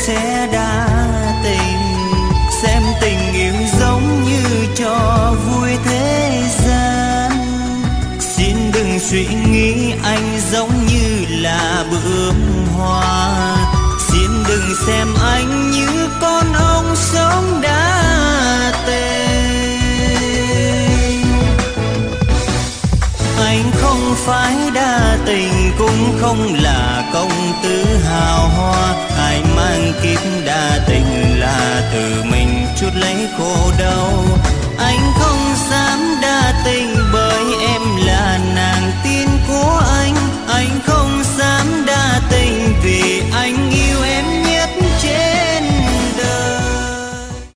sẽ đa tình. Xem tình yêu giống như trò vui thế gian. Xin đừng suy nghĩ anh giống như là bướm hoa. Xin đừng xem anh như con ong sống đa tình. Anh không phải đa tình, cũng không là công tử hào hoa. Ai mang kiếp đa tình là tự mình chút lấy khổ đau.